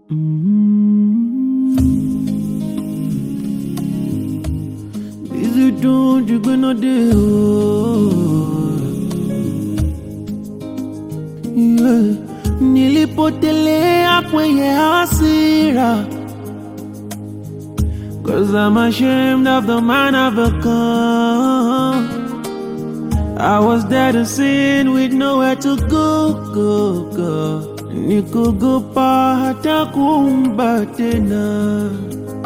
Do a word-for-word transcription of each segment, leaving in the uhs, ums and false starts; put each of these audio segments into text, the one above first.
Busy don't you gonna do? Yeah, nilipotele akwenye hasira, 'cause I'm ashamed of the man I've become. I was dead to sin with nowhere to go, go, go. Nikugupa hata kumbatena.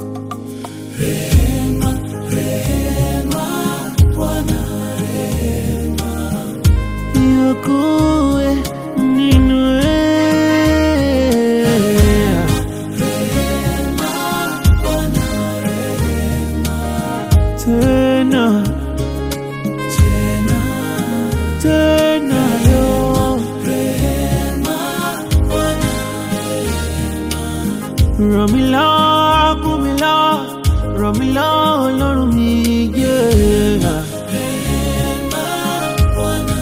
Rehema, rehema, Bwana rehema. Yokoe ninue. Rehema, Bwana rehema. Tena, Tena, tena yo. rehema, Bwana Ramila, kumila, Ramila, Ọlọ́run mi, yeah. rehema, Bwana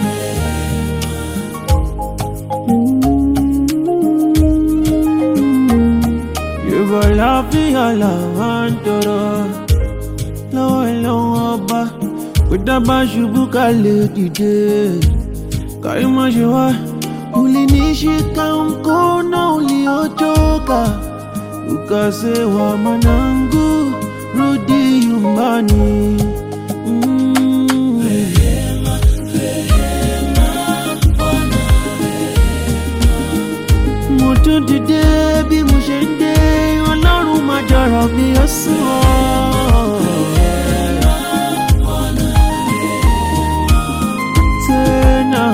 Yorùbá láfíà làwọn ń tọrọ lọ́wọ́ ìlọ́wọ́ ọba, kò dábàá ṣubú ká lè dìde. Kárí má ṣe wá, ulinishika mkono uliochoka, ukasema mwanangu, rudi nyumbani. Mm. rehema, rehema, Bwana Mo tún dìde bí mo ṣe ń dé, Ọlọ́run má jọ̀rọ̀ mi ó sùn ọ́. Tena,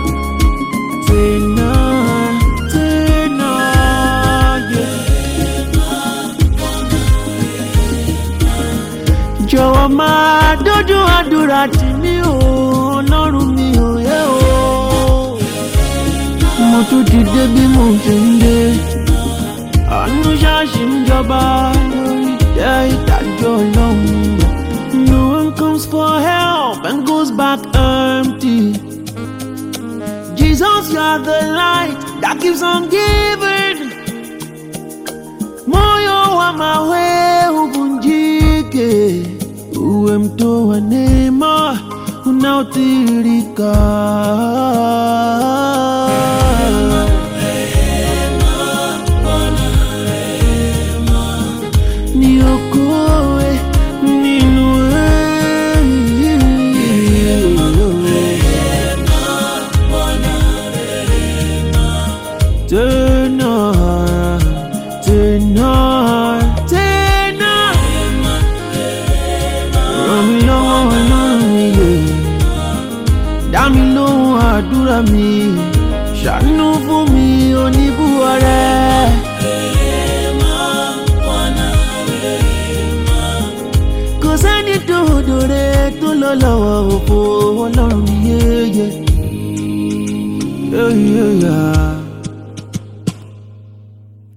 tena, tena, yeah. Jọ̀wọ́ máa dójú àdúrà tì mí o, Ọlọ́run mi ò yẹ o. Mo tún dìde bí mo ṣe ń dé, àánú ṣáàṣì ń jọba lórí ìtẹ́ ìdájọ́ Ọlọ́run. No one comes for help and goes back empty. Jesus, you are the light that keeps on giving. Moyo wa mawe uvunjike, uwe mto wa neema unaotiririka. Niokoe, ninue. Tena, tena, tena. Ràn mí lọ́wọ́ Ọlọ́run mi, yeah. Dá mi lóhùn àdúrà mi, ṣàánú fún mi oníbùwọ̀rẹ́. Kò sẹ́ni tó dòre tó lọ lọ́wọ́ òfò Ọlọ́run mi, yeah, yeah. Yeah, yeah, yeah.